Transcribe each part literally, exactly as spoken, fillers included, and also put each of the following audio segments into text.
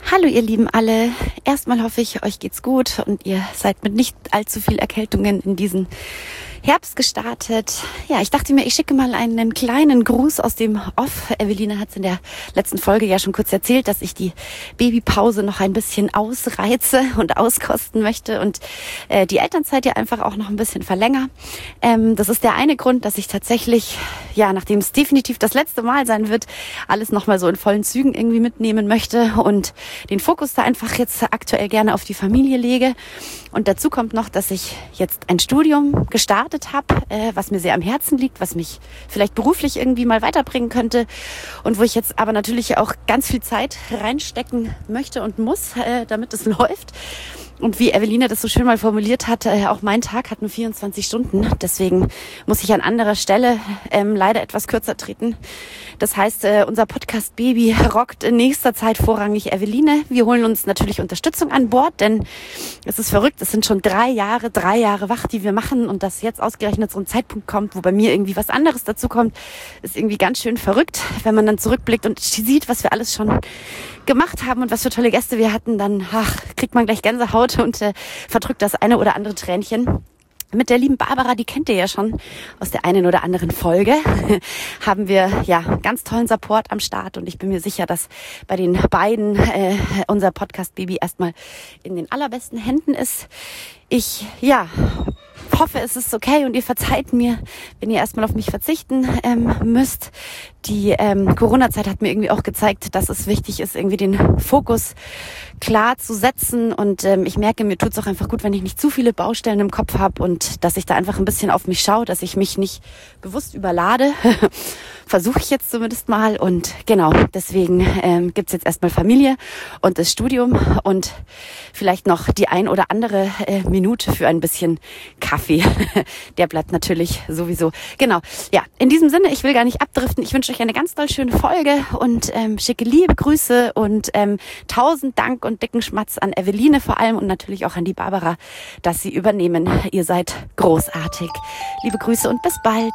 Hallo ihr Lieben alle. Erstmal hoffe ich, euch geht's gut und ihr seid mit nicht allzu viel Erkältungen in diesen Herbst gestartet. Ja, ich dachte mir, ich schicke mal einen kleinen Gruß aus dem Off. Eveline hat es in der letzten Folge ja schon kurz erzählt, dass ich die Babypause noch ein bisschen ausreize und auskosten möchte und äh, die Elternzeit ja einfach auch noch ein bisschen verlängere. Ähm, das ist der eine Grund, dass ich tatsächlich, ja, nachdem es definitiv das letzte Mal sein wird, alles nochmal so in vollen Zügen irgendwie mitnehmen möchte und den Fokus da einfach jetzt aktuell gerne auf die Familie lege. Und dazu kommt noch, dass ich jetzt ein Studium gestartet habe, äh, was mir sehr am Herzen liegt, was mich vielleicht beruflich irgendwie mal weiterbringen könnte und wo ich jetzt aber natürlich auch ganz viel Zeit reinstecken möchte und muss, äh, damit es läuft. Und wie Eveline das so schön mal formuliert hat, äh, auch mein Tag hat nur vierundzwanzig Stunden. Deswegen muss ich an anderer Stelle ähm, leider etwas kürzer treten. Das heißt, äh, unser Podcast Baby rockt in nächster Zeit vorrangig Eveline. Wir holen uns natürlich Unterstützung an Bord, denn es ist verrückt. Es sind schon drei Jahre, drei Jahre wach, die wir machen. Und dass jetzt ausgerechnet so ein Zeitpunkt kommt, wo bei mir irgendwie was anderes dazu kommt, ist irgendwie ganz schön verrückt. Wenn man dann zurückblickt und sieht, was wir alles schon gemacht haben und was für tolle Gäste wir hatten, dann ach, kriegt man gleich Gänsehaut und äh, verdrückt das eine oder andere Tränchen. Mit der lieben Barbara, die kennt ihr ja schon aus der einen oder anderen Folge, haben wir ja ganz tollen Support am Start und ich bin mir sicher, dass bei den beiden äh, unser Podcast-Baby erstmal in den allerbesten Händen ist. Ich, ja, hoffe, es ist okay und ihr verzeiht mir, wenn ihr erstmal auf mich verzichten ähm, müsst. Die ähm, Corona-Zeit hat mir irgendwie auch gezeigt, dass es wichtig ist, irgendwie den Fokus klar zu setzen. Und ähm, ich merke, mir tut es auch einfach gut, wenn ich nicht zu viele Baustellen im Kopf habe und dass ich da einfach ein bisschen auf mich schaue, dass ich mich nicht bewusst überlade. Versuche ich jetzt zumindest mal. Und genau, deswegen ähm, gibt's jetzt erstmal Familie und das Studium und vielleicht noch die ein oder andere äh, Minute für ein bisschen Kaffee. Der bleibt natürlich sowieso. Genau, ja, in diesem Sinne, ich will gar nicht abdriften. Ich wünsche euch eine ganz toll schöne Folge und ähm, schicke liebe Grüße und ähm, tausend Dank und dicken Schmatz an Eveline vor allem und natürlich auch an die Barbara, dass sie übernehmen. Ihr seid großartig. Liebe Grüße und bis bald.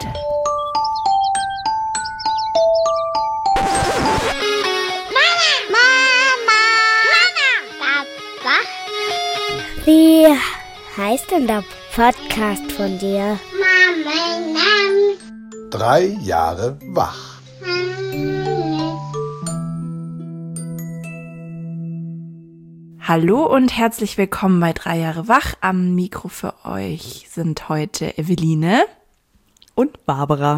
Wie heißt denn der Podcast von dir? Drei Jahre wach. Hallo und herzlich willkommen bei Drei Jahre wach. Am Mikro für euch sind heute Eveline und Barbara.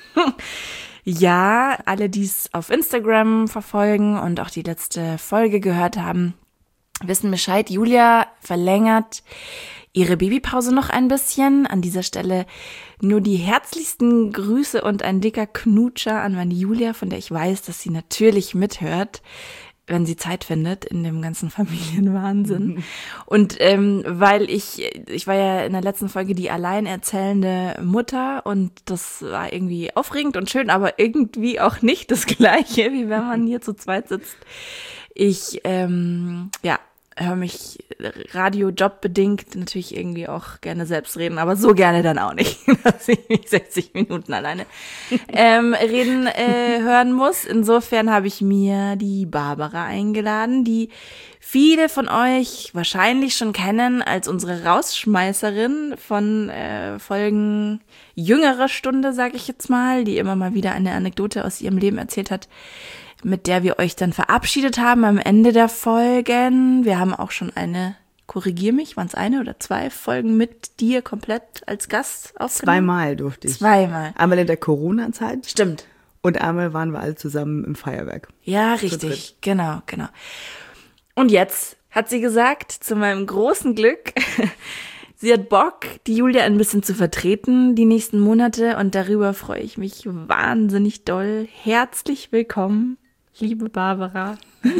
Ja, alle, die es auf Instagram verfolgen und auch die letzte Folge gehört haben, wissen Bescheid. Julia verlängert ihre Babypause noch ein bisschen. An dieser Stelle nur die herzlichsten Grüße und ein dicker Knutscher an meine Julia, von der ich weiß, dass sie natürlich mithört, wenn sie Zeit findet in dem ganzen Familienwahnsinn. Mhm. Und ähm, weil ich, ich war ja in der letzten Folge die alleinerzählende Mutter und das war irgendwie aufregend und schön, aber irgendwie auch nicht das Gleiche, wie wenn man hier zu zweit sitzt. Ich, ähm, ja, höre mich radiojobbedingt natürlich irgendwie auch gerne selbst reden, aber so gerne dann auch nicht, dass ich mich sechzig Minuten alleine ähm, reden äh, hören muss. Insofern habe ich mir die Barbara eingeladen, die viele von euch wahrscheinlich schon kennen als unsere Rausschmeißerin von äh, Folgen jüngerer Stunde, sage ich jetzt mal, die immer mal wieder eine Anekdote aus ihrem Leben erzählt hat, mit der wir euch dann verabschiedet haben am Ende der Folgen. Wir haben auch schon eine, korrigier mich, waren es eine oder zwei Folgen mit dir komplett als Gast aufgenommen? Zweimal durfte ich. Zweimal. Einmal in der Corona-Zeit. Stimmt. Und einmal waren wir alle zusammen im Feuerwerk. Ja, richtig. Genau, genau. Und jetzt hat sie gesagt, zu meinem großen Glück, sie hat Bock, die Julia ein bisschen zu vertreten die nächsten Monate und darüber freue ich mich wahnsinnig doll. Herzlich willkommen, liebe Barbara.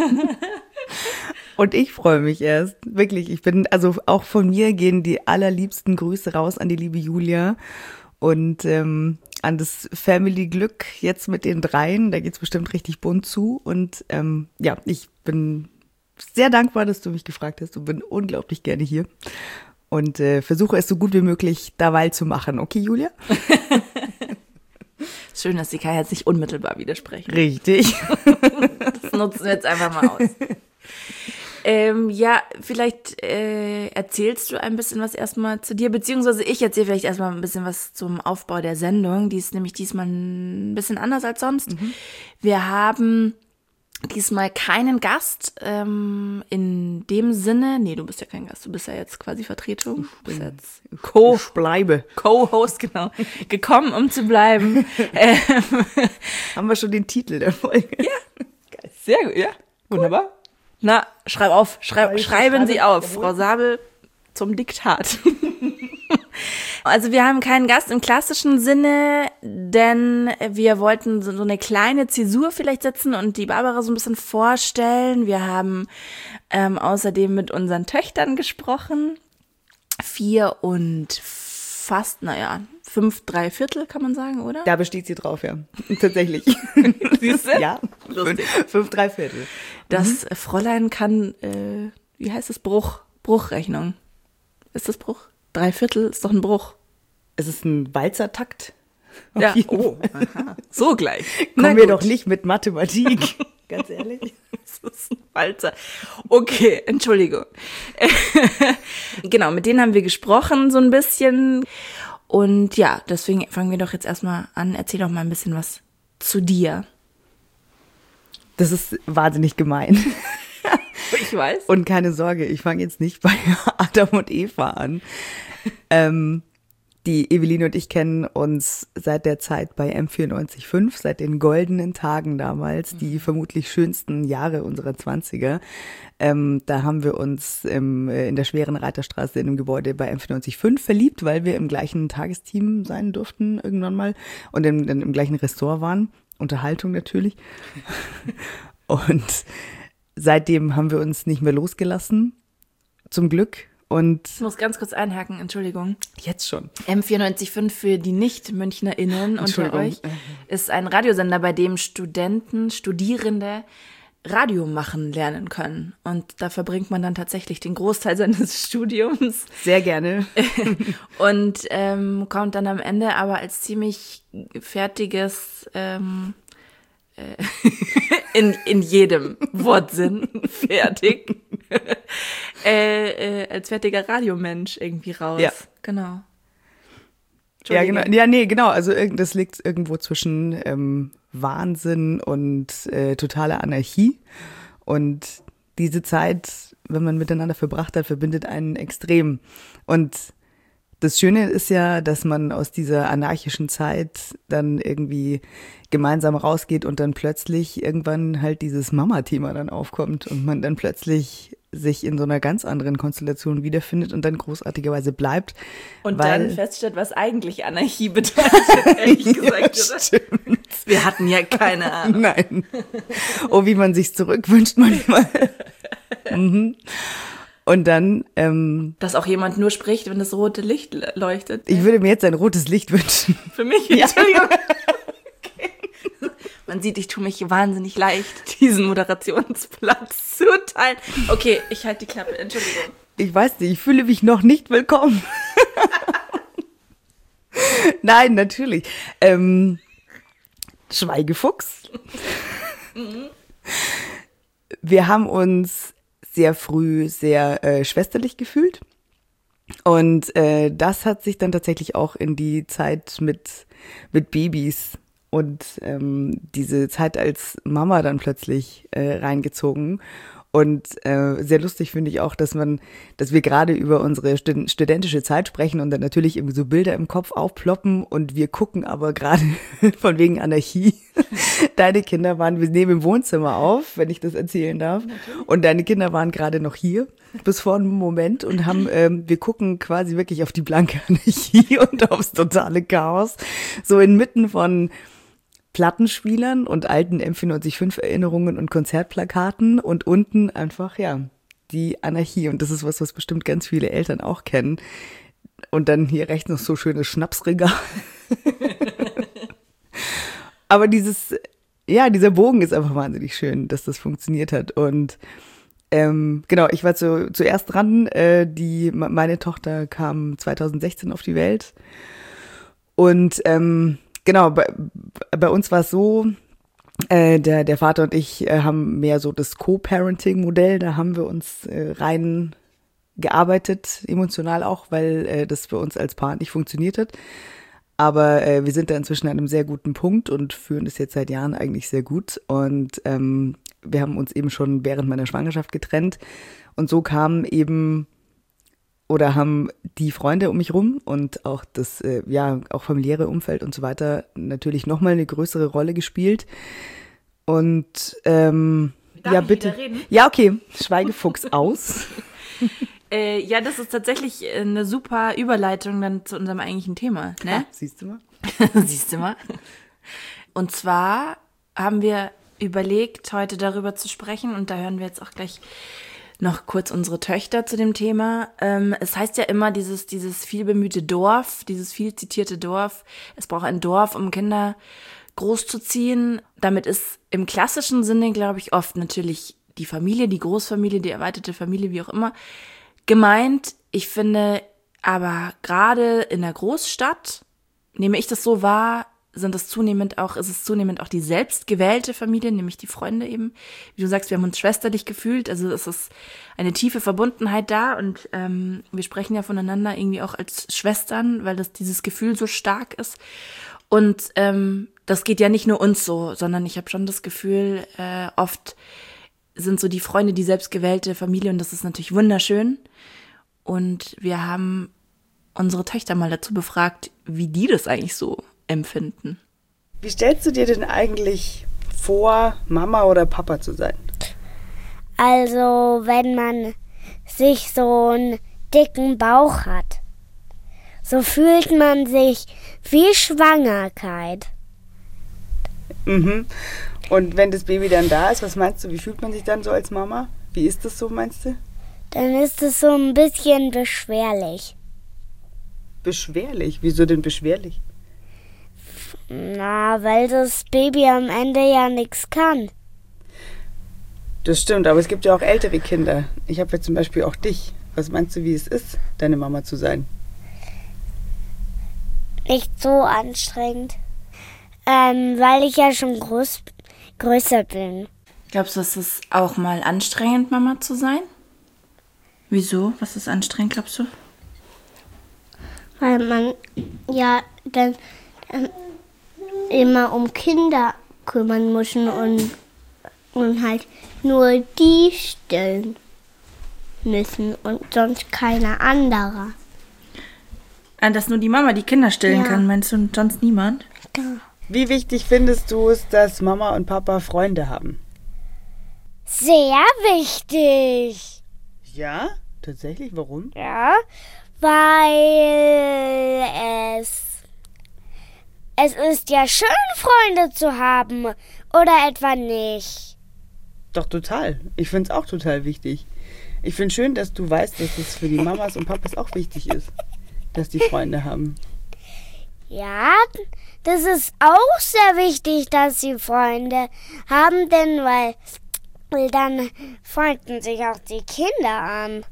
Und ich freue mich erst, wirklich. Ich bin, also auch von mir gehen die allerliebsten Grüße raus an die liebe Julia und ähm, an das Family-Glück jetzt mit den dreien. Da geht's bestimmt richtig bunt zu. Und ähm, ja, ich bin sehr dankbar, dass du mich gefragt hast und bin unglaublich gerne hier. Und äh, versuche es so gut wie möglich derweil zu machen. Okay, Julia? Schön, dass die Kai jetzt nicht unmittelbar widersprechen. Richtig. Das nutzen wir jetzt einfach mal aus. Ähm, ja, vielleicht äh, erzählst du ein bisschen was erstmal zu dir, beziehungsweise ich erzähle vielleicht erstmal ein bisschen was zum Aufbau der Sendung. Die ist nämlich diesmal ein bisschen anders als sonst. Mhm. Wir haben diesmal keinen Gast ähm, in dem Sinne. Nee, du bist ja kein Gast, du bist ja jetzt quasi Vertretung. Du bist jetzt Co- Ich bleibe. Co-Host, genau. Gekommen, um zu bleiben. ähm, Haben wir schon den Titel der Folge? Ja, geil. Sehr gut, ja. Wunderbar. Na, schreib auf, schreib, schreiben Sie auf, Frau Sabel, zum Diktat. Also wir haben keinen Gast im klassischen Sinne, denn wir wollten so eine kleine Zäsur vielleicht setzen und die Barbara so ein bisschen vorstellen. Wir haben ähm, außerdem mit unseren Töchtern gesprochen. Vier und fast, naja, fünf, drei Viertel kann man sagen, oder? Da besteht sie drauf, ja. Tatsächlich. Siehst du? Ja, Lustig. fünf, fünf drei Viertel. Das mhm. Fräulein kann, äh, wie heißt das, Bruch, Bruchrechnung. Ist das Bruch? Drei Viertel ist doch ein Bruch. Es ist ein Walzertakt. Ja, oh, aha. So gleich. Kommen wir doch nicht mit Mathematik. Ganz ehrlich. Das ist ein Walzer. Okay, Entschuldigung. Genau, mit denen haben wir gesprochen so ein bisschen. Und ja, deswegen fangen wir doch jetzt erstmal an. Erzähl doch mal ein bisschen was zu dir. Das ist wahnsinnig gemein. Ich weiß. Und keine Sorge, ich fange jetzt nicht bei Adam und Eva an. Ähm, die Eveline und ich kennen uns seit der Zeit bei M vierundneunzig Komma fünf, seit den goldenen Tagen damals, die vermutlich schönsten Jahre unserer Zwanziger. Ähm, da haben wir uns im, in der schweren Reiterstraße in einem Gebäude bei M vierundneunzig Komma fünf verliebt, weil wir im gleichen Tagesteam sein durften irgendwann mal und im, im gleichen Ressort waren. Unterhaltung natürlich. Und seitdem haben wir uns nicht mehr losgelassen, zum Glück. Und ich muss ganz kurz einhaken, Entschuldigung. Jetzt schon. M vierundneunzig Komma fünf für die Nicht-MünchnerInnen unter euch ist ein Radiosender, bei dem Studenten, Studierende Radio machen lernen können. Und da verbringt man dann tatsächlich den Großteil seines Studiums. Sehr gerne. Und ähm, kommt dann am Ende aber als ziemlich fertiges, ähm, äh, in, in jedem Wortsinn fertig, äh, äh, als fertiger Radiomensch irgendwie raus. Ja. Genau. Ja, genau. Ja, nee, genau. Also das liegt irgendwo zwischen ähm, Wahnsinn und äh, totaler Anarchie. Und diese Zeit, wenn man miteinander verbracht hat, verbindet einen extrem. Und das Schöne ist ja, dass man aus dieser anarchischen Zeit dann irgendwie gemeinsam rausgeht und dann plötzlich irgendwann halt dieses Mama-Thema dann aufkommt und man dann plötzlich sich in so einer ganz anderen Konstellation wiederfindet und dann großartigerweise bleibt. Und weil, dann feststellt, was eigentlich Anarchie bedeutet, ehrlich gesagt, ja, oder? Stimmt. Wir hatten ja keine Ahnung. Nein. Oh, wie man sich's zurückwünscht manchmal. mhm. Und dann, ähm, dass auch jemand nur spricht, wenn das rote Licht leuchtet. Ich würde mir jetzt ein rotes Licht wünschen. Für mich? Ja. Entschuldigung. Okay. Man sieht, ich tue mich wahnsinnig leicht, diesen Moderationsplatz zu teilen. Okay, ich halte die Klappe, Entschuldigung. Ich weiß nicht, ich fühle mich noch nicht willkommen. Nein, natürlich. Ähm, Schweigefuchs. Mhm. Wir haben uns sehr früh sehr äh, schwesterlich gefühlt. Und äh, das hat sich dann tatsächlich auch in die Zeit mit, mit Babys und ähm, diese Zeit als Mama dann plötzlich äh, reingezogen. Und äh, sehr lustig finde ich auch, dass man, dass wir gerade über unsere stud- studentische Zeit sprechen und dann natürlich irgendwie so Bilder im Kopf aufploppen und wir gucken aber gerade von wegen Anarchie. Deine Kinder waren, wir nehmen im Wohnzimmer auf, wenn ich das erzählen darf. Und deine Kinder waren gerade noch hier bis vor einem Moment und haben, ähm, wir gucken quasi wirklich auf die blanke Anarchie und aufs totale Chaos. So inmitten von Plattenspielern und alten M vierundneunzig Komma fünf Erinnerungen und Konzertplakaten und unten einfach, ja, die Anarchie. Und das ist was, was bestimmt ganz viele Eltern auch kennen. Und dann hier rechts noch so schönes Schnapsregal. Aber dieses, ja, dieser Bogen ist einfach wahnsinnig schön, dass das funktioniert hat. Und ähm, genau, ich war zu, zuerst dran. Äh, die, meine Tochter kam zweitausendsechzehn auf die Welt. Und ähm, Genau, bei, bei uns war es so, Äh, der, der Vater und ich äh, haben mehr so das Co-Parenting-Modell, da haben wir uns äh, rein gearbeitet, emotional auch, weil äh, das für uns als Paar nicht funktioniert hat. Aber äh, wir sind da inzwischen an einem sehr guten Punkt und führen das jetzt seit Jahren eigentlich sehr gut. Und ähm, wir haben uns eben schon während meiner Schwangerschaft getrennt. Und so kamen eben oder haben die Freunde um mich rum und auch das, äh, ja, auch familiäre Umfeld und so weiter natürlich nochmal eine größere Rolle gespielt. Und ähm, Darf ja, ich bitte. wieder reden? Ja, okay. Schweigefuchs aus. Äh, ja, das ist tatsächlich eine super Überleitung dann zu unserem eigentlichen Thema, ne? Ah, siehst du mal? Siehst du mal. Und zwar haben wir überlegt, heute darüber zu sprechen und da hören wir jetzt auch gleich noch kurz unsere Töchter zu dem Thema. Ähm, es heißt ja immer dieses, dieses vielbemühte Dorf, dieses viel zitierte Dorf. Es braucht ein Dorf, um Kinder großzuziehen. Damit ist im klassischen Sinne, glaube ich, oft natürlich die Familie, die Großfamilie, die erweiterte Familie, wie auch immer, gemeint. Ich finde aber gerade in der Großstadt, nehme ich das so wahr, sind es zunehmend auch, ist es zunehmend auch die selbstgewählte Familie, nämlich die Freunde eben. Wie du sagst, wir haben uns schwesterlich gefühlt, also es ist eine tiefe Verbundenheit da und ähm, wir sprechen ja voneinander irgendwie auch als Schwestern, weil das dieses Gefühl so stark ist. Und ähm, das geht ja nicht nur uns so, sondern ich habe schon das Gefühl, äh, oft sind so die Freunde die selbstgewählte Familie und das ist natürlich wunderschön. Und wir haben unsere Töchter mal dazu befragt, wie die das eigentlich so empfinden. Wie stellst du dir denn eigentlich vor, Mama oder Papa zu sein? Also, wenn man sich so einen dicken Bauch hat, so fühlt man sich wie Schwangerkeit. Mhm. Und wenn das Baby dann da ist, was meinst du, wie fühlt man sich dann so als Mama? Wie ist das so, meinst du? Dann ist es so ein bisschen beschwerlich. Beschwerlich? Wieso denn beschwerlich? Na, weil das Baby am Ende ja nichts kann. Das stimmt, aber es gibt ja auch ältere Kinder. Ich habe ja zum Beispiel auch dich. Was meinst du, wie es ist, deine Mama zu sein? Nicht so anstrengend. Ähm, weil ich ja schon groß, größer bin. Glaubst du, es ist auch mal anstrengend, Mama zu sein? Wieso? Was ist anstrengend, glaubst du? Weil man ja dann, dann immer um Kinder kümmern muss und, und halt nur die stillen müssen und sonst keiner anderer. Ah, dass nur die Mama die Kinder stillen Ja. kann, meinst du, und sonst niemand? Ja. Wie wichtig findest du es, dass Mama und Papa Freunde haben? Sehr wichtig. Ja? Tatsächlich? Warum? Ja, weil es es ist ja schön, Freunde zu haben, oder etwa nicht? Doch, total. Ich finde es auch total wichtig. Ich finde schön, dass du weißt, dass es für die Mamas und Papas auch wichtig ist, dass die Freunde haben. Ja, das ist auch sehr wichtig, dass sie Freunde haben, denn weil, weil dann freunden sich auch die Kinder an.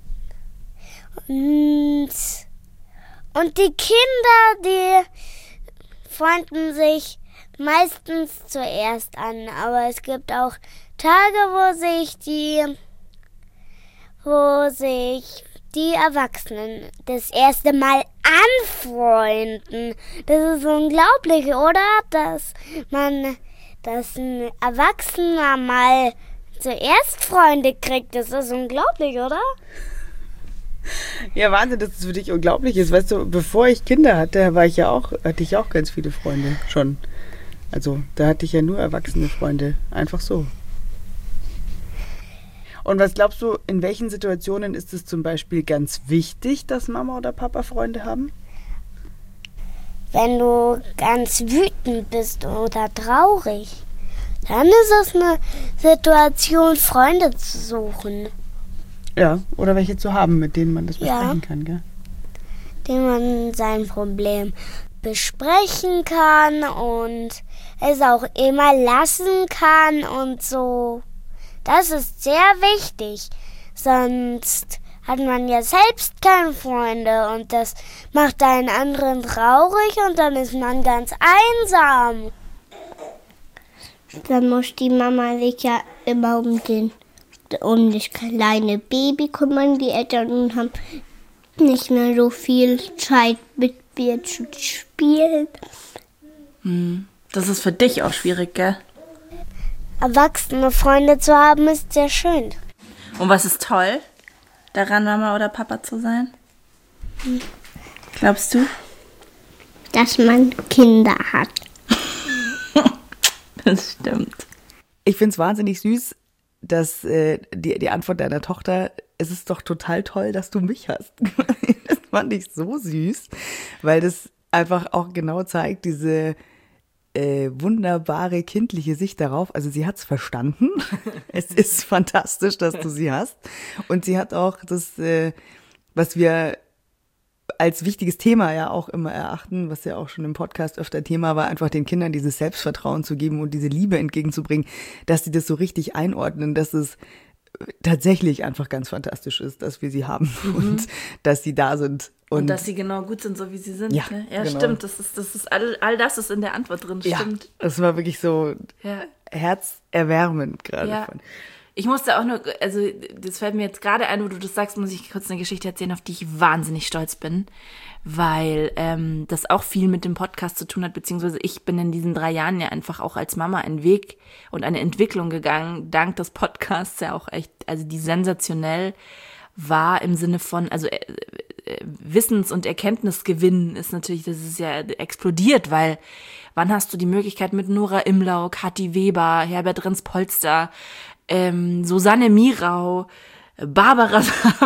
Und, und die Kinder, die freunden sich meistens zuerst an, aber es gibt auch Tage, wo sich die, wo sich die Erwachsenen das erste Mal anfreunden. Das ist unglaublich, oder? Dass man, dass ein Erwachsener mal zuerst Freunde kriegt. Das ist unglaublich, oder? Ja, Wahnsinn, dass es für dich unglaublich ist. Weißt du, bevor ich Kinder hatte, war ich ja auch, hatte ich auch ganz viele Freunde schon. Also da hatte ich ja nur erwachsene Freunde. Einfach so. Und was glaubst du, in welchen Situationen ist es zum Beispiel ganz wichtig, dass Mama oder Papa Freunde haben? Wenn du ganz wütend bist oder traurig, dann ist es eine Situation, Freunde zu suchen, Ja, oder welche zu haben, mit denen man das Ja. besprechen kann, gell? denen man sein Problem besprechen kann und es auch immer lassen kann und so. Das ist sehr wichtig, sonst hat man ja selbst keine Freunde und das macht einen anderen traurig und dann ist man ganz einsam. Dann muss die Mama sich ja immer um, den, um das kleine Baby kümmern. Die Eltern haben nicht mehr so viel Zeit mit mir zu spielen. Hm. Das ist für dich auch schwierig, gell? Erwachsene Freunde zu haben, ist sehr schön. Und was ist toll, daran Mama oder Papa zu sein? Hm. Glaubst du? Dass man Kinder hat. Das stimmt. Ich finde es wahnsinnig süß, dass äh, die, die Antwort deiner Tochter, es ist doch total toll, dass du mich hast. Das fand ich so süß, weil das einfach auch genau zeigt, diese äh, wunderbare kindliche Sicht darauf. Also sie hat es verstanden. Es ist fantastisch, dass du sie hast. Und sie hat auch das, äh, was wir als wichtiges Thema ja auch immer erachten, was ja auch schon im Podcast öfter Thema war, einfach den Kindern dieses Selbstvertrauen zu geben und diese Liebe entgegenzubringen, dass sie das so richtig einordnen, dass es tatsächlich einfach ganz fantastisch ist, dass wir sie haben mhm. und dass sie da sind. Und, und dass sie genau gut sind, so wie sie sind. Ja, ne? Ja, genau. Stimmt. Das ist, das ist all, all das ist in der Antwort drin, ja, stimmt. Das war wirklich so ja. herzerwärmend gerade. Ja. Von. Ich musste auch nur, also das fällt mir jetzt gerade ein, wo du das sagst, muss ich kurz eine Geschichte erzählen, auf die ich wahnsinnig stolz bin, weil ähm, das auch viel mit dem Podcast zu tun hat, beziehungsweise ich bin in diesen drei Jahren ja einfach auch als Mama einen Weg und eine Entwicklung gegangen, dank des Podcasts ja auch echt, also die sensationell war im Sinne von, also äh, äh, Wissens- und Erkenntnisgewinn ist natürlich, das ist ja explodiert, weil wann hast du die Möglichkeit mit Nora Imlau, Kathi Weber, Herbert Renz-Polster, Ähm, Susanne Mirau, Barbara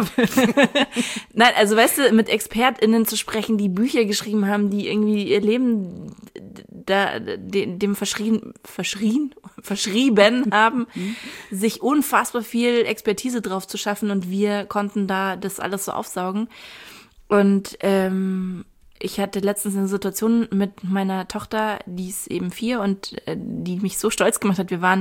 Nein, also weißt du, mit ExpertInnen zu sprechen, die Bücher geschrieben haben, die irgendwie ihr Leben da, dem verschrien, verschrien, verschrieben haben, mhm. sich unfassbar viel Expertise drauf zu schaffen und wir konnten da das alles so aufsaugen. Und ähm, ich hatte letztens eine Situation mit meiner Tochter, die ist eben vier und äh, die mich so stolz gemacht hat. Wir waren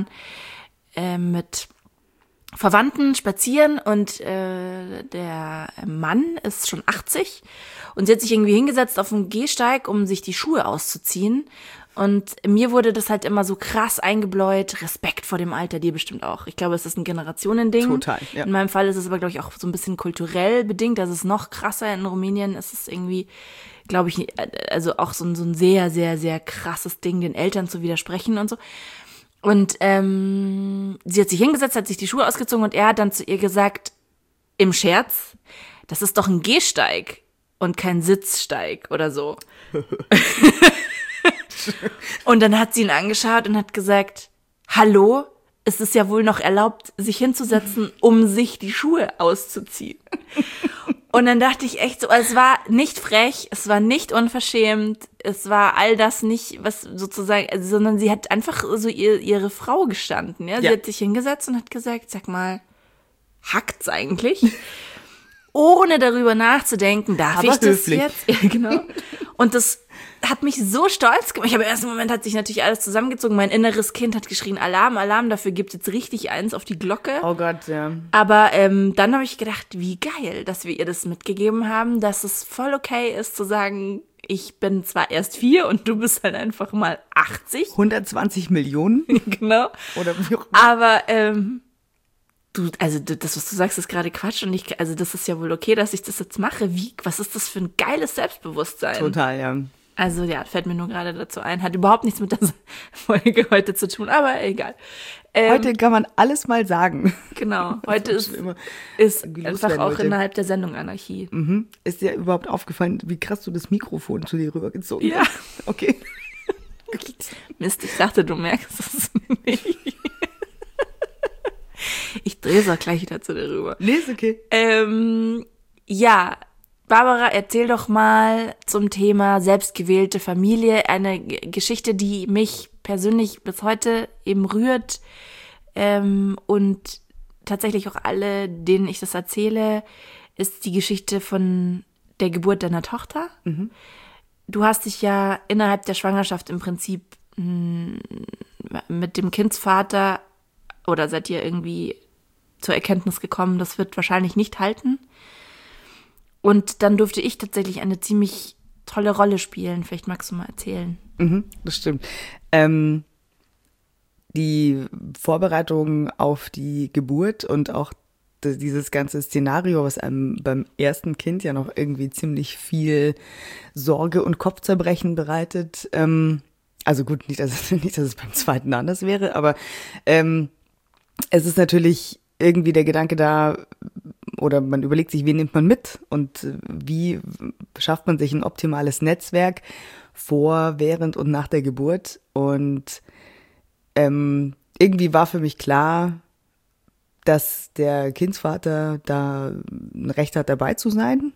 mit Verwandten spazieren und äh, der Mann ist schon achtzig und sie hat sich irgendwie hingesetzt auf dem Gehsteig, um sich die Schuhe auszuziehen. Und mir wurde das halt immer so krass eingebläut, Respekt vor dem Alter, dir bestimmt auch. Ich glaube, es ist ein Generationending. Total, ja. In meinem Fall ist es aber, glaube ich, auch so ein bisschen kulturell bedingt. Das ist noch krasser. In Rumänien ist es irgendwie, glaube ich, also auch so ein, so ein sehr, sehr, sehr krasses Ding, den Eltern zu widersprechen und so. Und ähm, sie hat sich hingesetzt, hat sich die Schuhe ausgezogen und er hat dann zu ihr gesagt, im Scherz, das ist doch ein Gehsteig und kein Sitzsteig oder so. Und dann hat sie ihn angeschaut und hat gesagt, hallo, es ist ja wohl noch erlaubt, sich hinzusetzen, um sich die Schuhe auszuziehen. Und dann dachte ich echt so, es war nicht frech, es war nicht unverschämt, es war all das nicht, was sozusagen, also, sondern sie hat einfach so ihr, ihre Frau gestanden, ja. Sie ja. hat sich hingesetzt und hat gesagt, sag mal, hackt's eigentlich? Ohne darüber nachzudenken, darf Aber ich das höflich. jetzt? Ja, genau. Und das hat mich so stolz gemacht. Ich habe im ersten Moment hat sich natürlich alles zusammengezogen. Mein inneres Kind hat geschrien, Alarm, Alarm, dafür gibt es jetzt richtig eins auf die Glocke. Oh Gott, ja. Aber ähm, dann habe ich gedacht, wie geil, dass wir ihr das mitgegeben haben, dass es voll okay ist zu sagen, ich bin zwar erst vier und du bist halt einfach mal achtzig. hundertzwanzig Millionen? Genau. Oder wie auch immer. Aber ähm, du, also das, was du sagst, ist gerade Quatsch und ich, also das ist ja wohl okay, dass ich das jetzt mache. Wie, was ist das für ein geiles Selbstbewusstsein? Total, ja. Also ja, fällt mir nur gerade dazu ein. Hat überhaupt nichts mit der Folge heute zu tun, aber egal. Ähm, heute kann man alles mal sagen. Genau, heute ist, ist einfach auch heute. Innerhalb der Sendung Anarchie. Mhm. Ist dir überhaupt aufgefallen, wie krass du das Mikrofon zu dir rübergezogen hast? Ja. Okay. Mist, ich dachte, du merkst es nicht. Ich drehe es auch gleich wieder zu dir rüber. Nee, ist okay. Ähm, ja, Barbara, erzähl doch mal zum Thema selbstgewählte Familie eine G- Geschichte, die mich persönlich bis heute eben rührt ähm, und tatsächlich auch alle, denen ich das erzähle, ist die Geschichte von der Geburt deiner Tochter. Mhm. Du hast dich ja innerhalb der Schwangerschaft im Prinzip mh, mit dem Kindsvater oder seid ihr irgendwie zur Erkenntnis gekommen, das wird wahrscheinlich nicht halten. Und dann durfte ich tatsächlich eine ziemlich tolle Rolle spielen. Vielleicht magst du mal erzählen. Mhm, das stimmt. Ähm, die Vorbereitung auf die Geburt und auch dieses ganze Szenario, was einem beim ersten Kind ja noch irgendwie ziemlich viel Sorge und Kopfzerbrechen bereitet. Ähm, also gut, nicht dass, es, nicht, dass es beim zweiten anders wäre, aber ähm, es ist natürlich irgendwie der Gedanke da, oder man überlegt sich, wen nimmt man mit und wie schafft man sich ein optimales Netzwerk vor, während und nach der Geburt. Und ähm, irgendwie war für mich klar, dass der Kindsvater da ein Recht hat, dabei zu sein.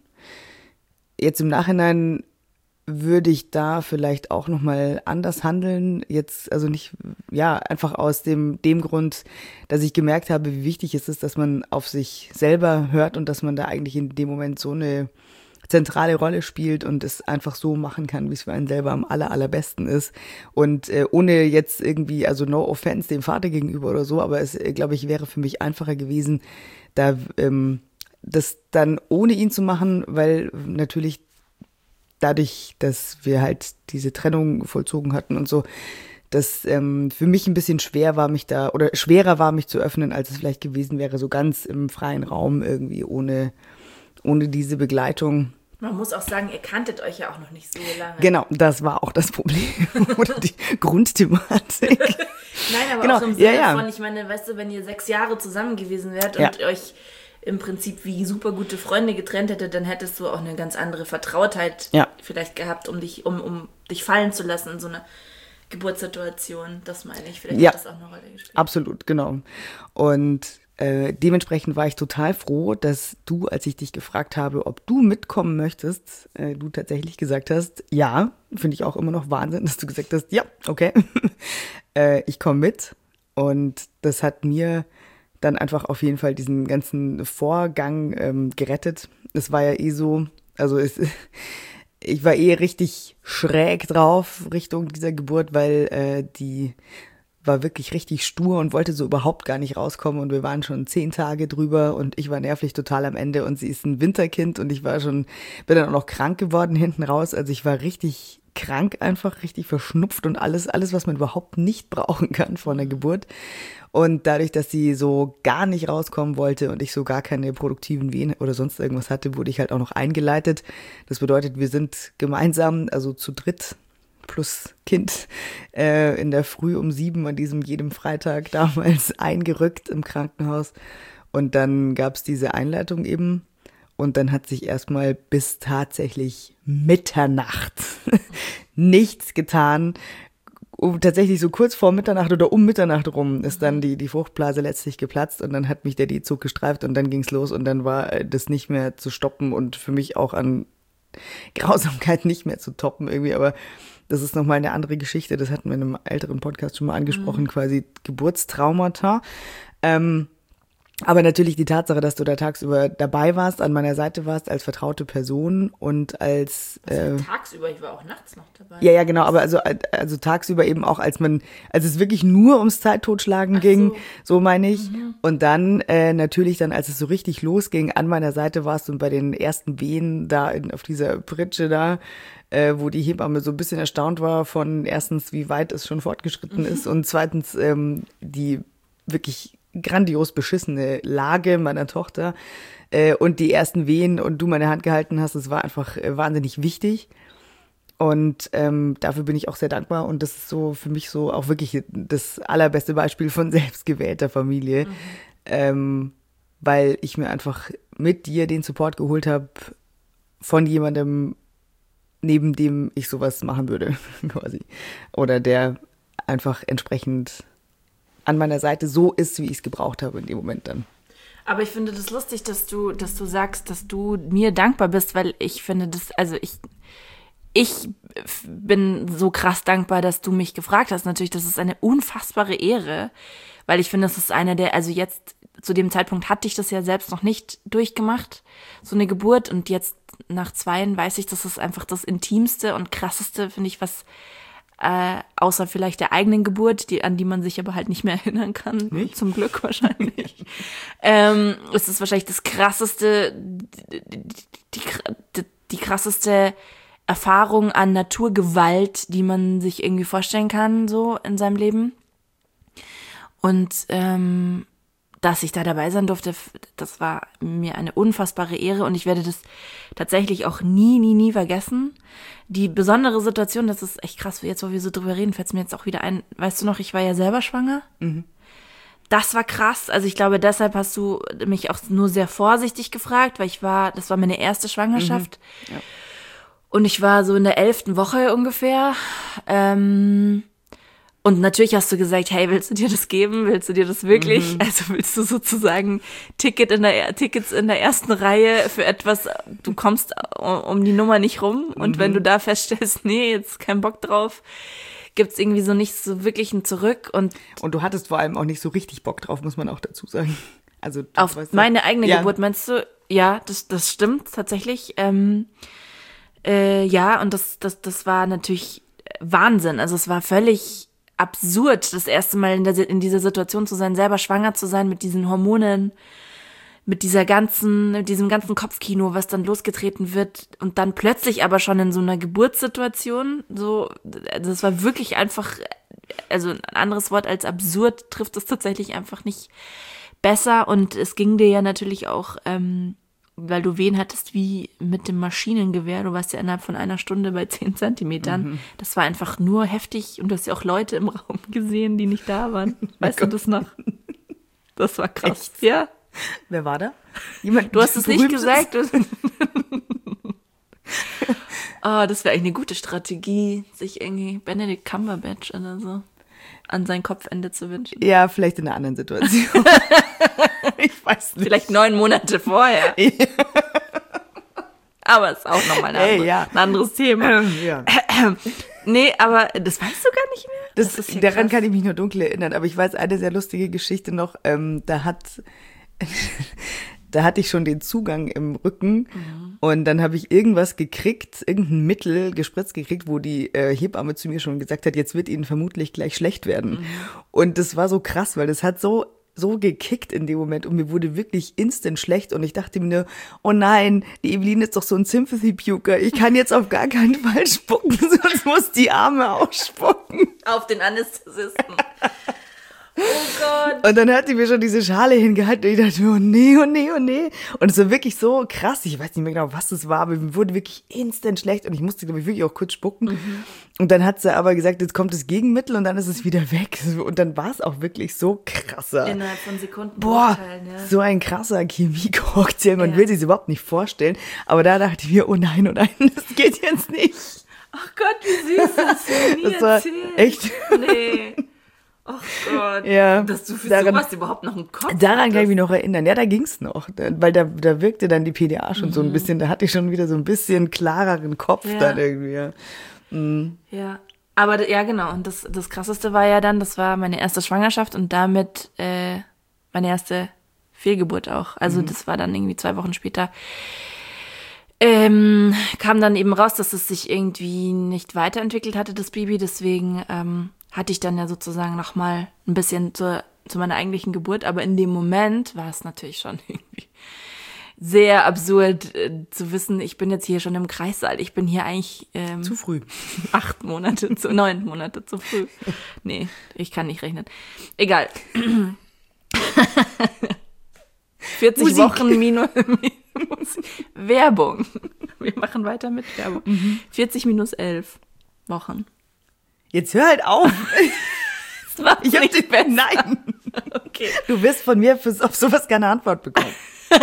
Jetzt im Nachhinein würde ich da vielleicht auch nochmal anders handeln. Jetzt, also nicht, ja, einfach aus dem, dem Grund, dass ich gemerkt habe, wie wichtig es ist, dass man auf sich selber hört und dass man da eigentlich in dem Moment so eine zentrale Rolle spielt und es einfach so machen kann, wie es für einen selber am aller, allerbesten ist. Und äh, ohne jetzt irgendwie, also no offense dem Vater gegenüber oder so, aber es, äh, glaube ich, wäre für mich einfacher gewesen, da ähm, das dann ohne ihn zu machen, weil natürlich dadurch, dass wir halt diese Trennung vollzogen hatten und so, dass ähm, für mich ein bisschen schwer war, mich da, oder schwerer war, mich zu öffnen, als es vielleicht gewesen wäre, so ganz im freien Raum irgendwie, ohne, ohne diese Begleitung. Man muss auch sagen, ihr kanntet euch ja auch noch nicht so lange. Genau, das war auch das Problem oder die Grundthematik. Nein, aber genau. auch im Sinne ja, ja. von, ich meine, weißt du, wenn ihr sechs Jahre zusammen gewesen wärt ja. und euch im Prinzip wie super gute Freunde getrennt hättet, dann hättest du auch eine ganz andere Vertrautheit ja. vielleicht gehabt, um dich, um, um dich fallen zu lassen in so einer Geburtssituation. Das meine ich, vielleicht ja. hat das auch eine Rolle gespielt. Absolut, genau. Und Äh, dementsprechend war ich total froh, dass du, als ich dich gefragt habe, ob du mitkommen möchtest, äh, du tatsächlich gesagt hast, ja, finde ich auch immer noch Wahnsinn, dass du gesagt hast, ja, okay, äh, ich komme mit. Und das hat mir dann einfach auf jeden Fall diesen ganzen Vorgang ähm, gerettet. Es war ja eh so, also es, ich war eh richtig schräg drauf Richtung dieser Geburt, weil äh, die war wirklich richtig stur und wollte so überhaupt gar nicht rauskommen und wir waren schon zehn Tage drüber und ich war nervlich total am Ende und sie ist ein Winterkind und ich war schon, bin dann auch noch krank geworden hinten raus, also ich war richtig krank einfach, richtig verschnupft und alles, alles, was man überhaupt nicht brauchen kann vor einer Geburt und dadurch, dass sie so gar nicht rauskommen wollte und ich so gar keine produktiven Wehen oder sonst irgendwas hatte, wurde ich halt auch noch eingeleitet. Das bedeutet, wir sind gemeinsam, also zu dritt, plus Kind, äh, in der Früh um sieben an diesem jedem Freitag damals eingerückt im Krankenhaus. Und dann gab es diese Einleitung eben. Und dann hat sich erstmal bis tatsächlich Mitternacht nichts getan. Um, tatsächlich so kurz vor Mitternacht oder um Mitternacht rum ist dann die, die Fruchtblase letztlich geplatzt. Und dann hat mich der D-Zug gestreift und dann ging's los. Und dann war das nicht mehr zu stoppen und für mich auch an Grausamkeit nicht mehr zu toppen irgendwie. Aber das ist nochmal eine andere Geschichte, das hatten wir in einem älteren Podcast schon mal angesprochen, mhm. quasi Geburtstraumata. Ähm, aber natürlich die Tatsache, dass du da tagsüber dabei warst, an meiner Seite warst, als vertraute Person und als... Also äh, tagsüber, ich war auch nachts noch dabei. Ja, ja, genau, aber also, also tagsüber eben auch, als man, als es wirklich nur ums Zeittotschlagen Ach ging, so. so meine ich. Mhm. Und dann äh, natürlich dann, als es so richtig losging, an meiner Seite warst und bei den ersten Wehen da in, auf dieser Pritsche da, Äh, wo die Hebamme so ein bisschen erstaunt war von erstens, wie weit es schon fortgeschritten ist und zweitens ähm, die wirklich grandios beschissene Lage meiner Tochter äh, und die ersten Wehen und du meine Hand gehalten hast, das war einfach äh, wahnsinnig wichtig und ähm, dafür bin ich auch sehr dankbar und das ist so für mich so auch wirklich das allerbeste Beispiel von selbstgewählter Familie, mhm. ähm, weil ich mir einfach mit dir den Support geholt habe von jemandem, neben dem ich sowas machen würde, quasi. Oder der einfach entsprechend an meiner Seite so ist, wie ich es gebraucht habe in dem Moment dann. Aber ich finde das lustig, dass du, dass du sagst, dass du mir dankbar bist, weil ich finde das, also ich, ich bin so krass dankbar, dass du mich gefragt hast. Natürlich, das ist eine unfassbare Ehre, weil ich finde, das ist einer der, also jetzt zu dem Zeitpunkt hatte ich das ja selbst noch nicht durchgemacht, so eine Geburt und jetzt nach zweien weiß ich, das ist einfach das Intimste und Krasseste, finde ich, was äh, außer vielleicht der eigenen Geburt, die, an die man sich aber halt nicht mehr erinnern kann, nicht? Zum Glück wahrscheinlich. ähm, es ist wahrscheinlich das Krasseste, die, die, die, die krasseste Erfahrung an Naturgewalt, die man sich irgendwie vorstellen kann, so in seinem Leben. Und ähm, dass ich da dabei sein durfte, das war mir eine unfassbare Ehre und ich werde das tatsächlich auch nie, nie, nie vergessen. Die besondere Situation, das ist echt krass, jetzt wo wir so drüber reden, fällt es mir jetzt auch wieder ein, weißt du noch, ich war ja selber schwanger. Mhm. Das war krass, also ich glaube, deshalb hast du mich auch nur sehr vorsichtig gefragt, weil ich war, das war meine erste Schwangerschaft. Mhm. Ja. Und ich war so in der elften Woche ungefähr. Ähm, Und natürlich hast du gesagt, hey, willst du dir das geben? Willst du dir das wirklich? Mhm. Also willst du sozusagen Ticket in der, Tickets in der ersten Reihe für etwas, du kommst um die Nummer nicht rum. Und mhm. wenn du da feststellst, nee, jetzt kein Bock drauf, gibt's irgendwie so nicht so wirklich ein Zurück. Und, und du hattest vor allem auch nicht so richtig Bock drauf, muss man auch dazu sagen. Also auf weißt du, meine eigene ja. Geburt, meinst du? Ja, das, das stimmt tatsächlich. Ähm, äh, ja, und das, das, das war natürlich Wahnsinn. Also es war völlig absurd, das erste Mal in, der, in dieser Situation zu sein, selber schwanger zu sein mit diesen Hormonen, mit dieser ganzen, mit diesem ganzen Kopfkino, was dann losgetreten wird und dann plötzlich aber schon in so einer Geburtssituation, so, das war wirklich einfach, also ein anderes Wort als absurd trifft es tatsächlich einfach nicht besser und es ging dir ja natürlich auch, ähm, weil du Wehen hattest wie mit dem Maschinengewehr. Du warst ja innerhalb von einer Stunde bei zehn Zentimetern. Mhm. Das war einfach nur heftig. Und du hast ja auch Leute im Raum gesehen, die nicht da waren. Weißt du das noch? Das war krass. Echt? Ja. Wer war da? Jemand, du hast es nicht gesagt. Oh, das wäre eigentlich eine gute Strategie, sich irgendwie Benedict Cumberbatch oder so an sein Kopfende zu wünschen. Ja, vielleicht in einer anderen Situation. Ich weiß nicht. Vielleicht neun Monate vorher. Ja. Aber ist auch nochmal ein, hey, andere, ja. ein anderes Thema. Ähm, ja. Nee, aber das weißt du gar nicht mehr? Das, das ist daran krass. Kann ich mich nur dunkel erinnern. Aber ich weiß eine sehr lustige Geschichte noch. Ähm, da hat... Da hatte ich schon den Zugang im Rücken mhm. und dann habe ich irgendwas gekriegt, irgendein Mittel gespritzt gekriegt, wo die äh, Hebamme zu mir schon gesagt hat, jetzt wird Ihnen vermutlich gleich schlecht werden. Mhm. Und das war so krass, weil das hat so so gekickt in dem Moment und mir wurde wirklich instant schlecht und ich dachte mir, oh nein, die Eveline ist doch so ein Sympathy-Puker, ich kann jetzt auf gar keinen Fall spucken, sonst muss die Arme auch spucken. Auf den Anästhesisten. Oh Gott. Und dann hat die mir schon diese Schale hingehalten und ich dachte, oh nee, oh nee, oh nee. Und es war wirklich so krass, ich weiß nicht mehr genau, was das war, aber mir wurde wirklich instant schlecht und ich musste, glaube ich, wirklich auch kurz spucken. Mhm. Und dann hat sie aber gesagt, jetzt kommt das Gegenmittel und dann ist es wieder weg. Und dann war es auch wirklich so krasser. Innerhalb von Sekunden. Boah, ja. So ein krasser Chemie-Cocktail, man ja. will sich es überhaupt nicht vorstellen. Aber da dachte ich mir, oh nein, oh nein, das geht jetzt nicht. Ach Gott, wie süß, das hast du nie das war erzählt. Echt? Nee. Oh Gott, ja, dass du für daran, sowas überhaupt noch einen Kopf Daran hattest. kann ich mich noch erinnern. Ja, da ging's noch, weil da, da wirkte dann die P D A schon mhm. so ein bisschen, da hatte ich schon wieder so ein bisschen klareren Kopf ja. dann irgendwie. Ja, mhm. ja. Aber ja, genau. Und das, das Krasseste war ja dann, das war meine erste Schwangerschaft und damit äh, meine erste Fehlgeburt auch. Also mhm. das war dann irgendwie zwei Wochen später. Ähm, kam dann eben raus, dass es sich irgendwie nicht weiterentwickelt hatte, das Baby. Deswegen ähm, hatte ich dann ja sozusagen nochmal ein bisschen zur, zu meiner eigentlichen Geburt. Aber in dem Moment war es natürlich schon irgendwie sehr absurd äh, zu wissen, ich bin jetzt hier schon im Kreissaal. Ich bin hier eigentlich ähm, zu früh. Acht Monate, zu neun Monate zu früh. Nee, ich kann nicht rechnen. Egal. vierzig Musik. Wochen minus, minus Werbung. Wir machen weiter mit Werbung. Mhm. vierzig minus elf Wochen. Jetzt hör halt auf. Das macht's ich hab nicht dich, besser. Nein. Okay. Du wirst von mir für, auf sowas keine Antwort bekommen.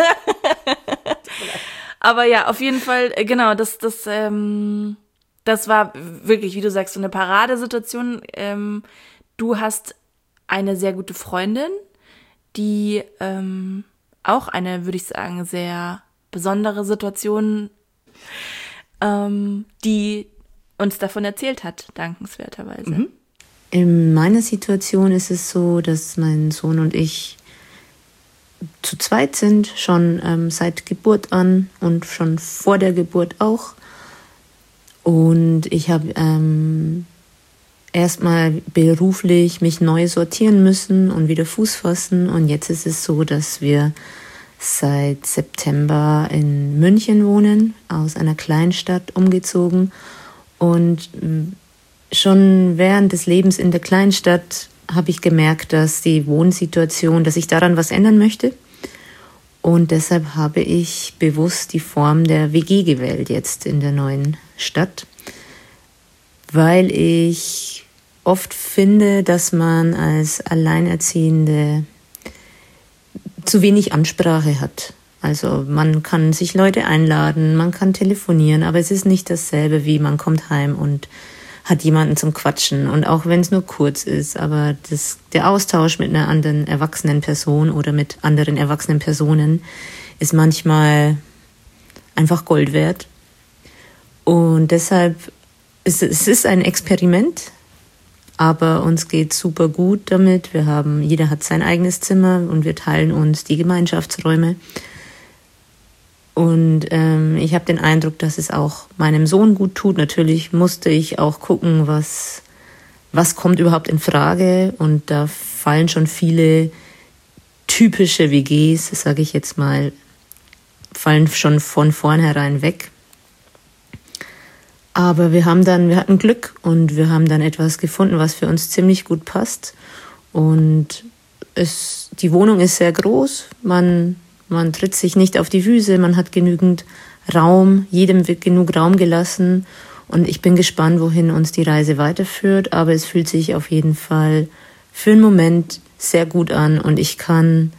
Aber ja, auf jeden Fall, genau, das, das, ähm, das war wirklich, wie du sagst, so eine Paradesituation. Ähm, du hast eine sehr gute Freundin, die ähm, auch eine, würde ich sagen, sehr besondere Situation, ähm, die uns davon erzählt hat, dankenswerterweise. Mhm. In meiner Situation ist es so, dass mein Sohn und ich zu zweit sind, schon ähm, seit Geburt an und schon vor der Geburt auch. Und ich habe ähm, erstmal beruflich mich neu sortieren müssen und wieder Fuß fassen. Und jetzt ist es so, dass wir seit September in München wohnen, aus einer Kleinstadt umgezogen. Und schon während des Lebens in der Kleinstadt habe ich gemerkt, dass die Wohnsituation, dass ich daran was ändern möchte. Und deshalb habe ich bewusst die Form der W G gewählt jetzt in der neuen Stadt, weil ich oft finde, dass man als Alleinerziehende zu wenig Ansprache hat. Also man kann sich Leute einladen, man kann telefonieren, aber es ist nicht dasselbe, wie man kommt heim und hat jemanden zum Quatschen. Und auch wenn es nur kurz ist, aber das, der Austausch mit einer anderen erwachsenen Person oder mit anderen erwachsenen Personen ist manchmal einfach Gold wert. Und deshalb ist es ist ein Experiment, aber uns geht super gut damit. Wir haben, jeder hat sein eigenes Zimmer und wir teilen uns die Gemeinschaftsräume. Und ähm, ich habe den Eindruck, dass es auch meinem Sohn gut tut. Natürlich musste ich auch gucken, was, was kommt überhaupt in Frage. Und da fallen schon viele typische W Gs, sage ich jetzt mal, fallen schon von vornherein weg. Aber wir haben dann, wir hatten Glück und wir haben dann etwas gefunden, was für uns ziemlich gut passt. Und es, die Wohnung ist sehr groß. Man Man tritt sich nicht auf die Füße, man hat genügend Raum, jedem wird genug Raum gelassen und ich bin gespannt, wohin uns die Reise weiterführt, aber es fühlt sich auf jeden Fall für einen Moment sehr gut an und ich kann